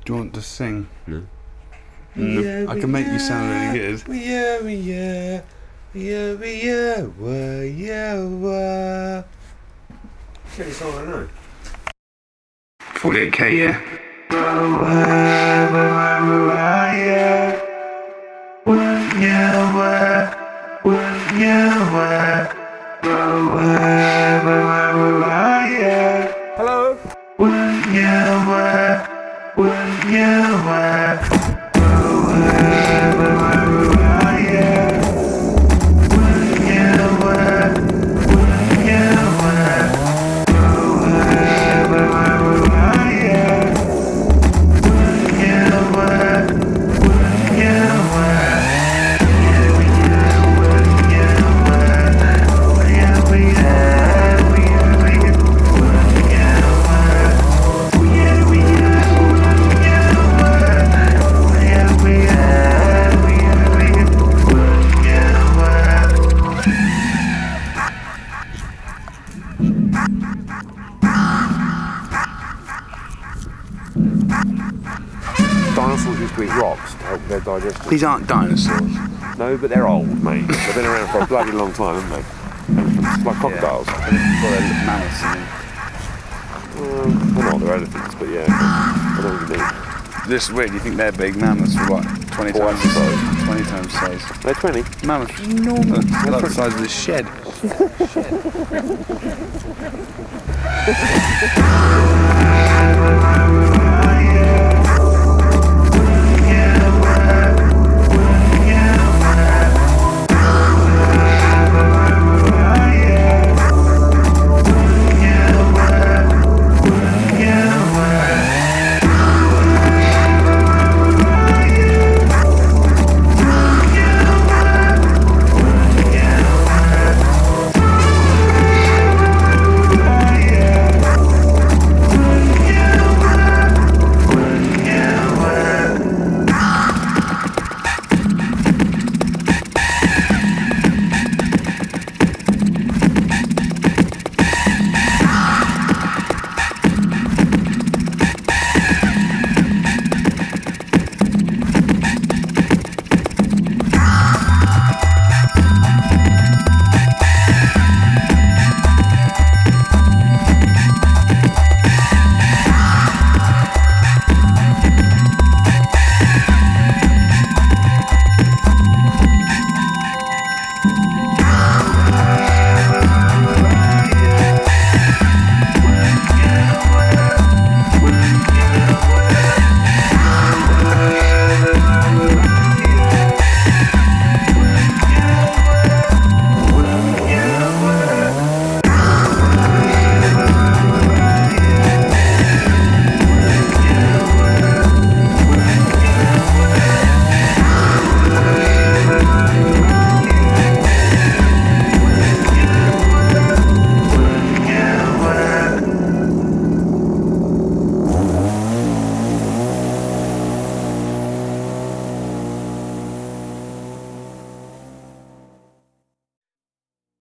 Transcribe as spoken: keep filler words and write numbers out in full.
Do you want to sing? No. Mm, Yeah, I can make you sound really good. Yeah, yeah, yeah, yeah, yeah, yeah. It's the only song I know. forty-eight K, yeah. Hello? Dinosaurs used to eat rocks to help their digestion. These aren't dinosaurs. No, but they're old, mate. They've been around for a bloody long time, haven't they? Elephants, like crocodiles. Yeah. Well, they're mammoths, I mean. Well, they're not, they're elephants, but yeah. I know what you mean. This is weird, you think they're big mammoths for what? twenty Twice times the size. twenty times size. They're twenty. Mammoths are enormous. They're like the size of this shed.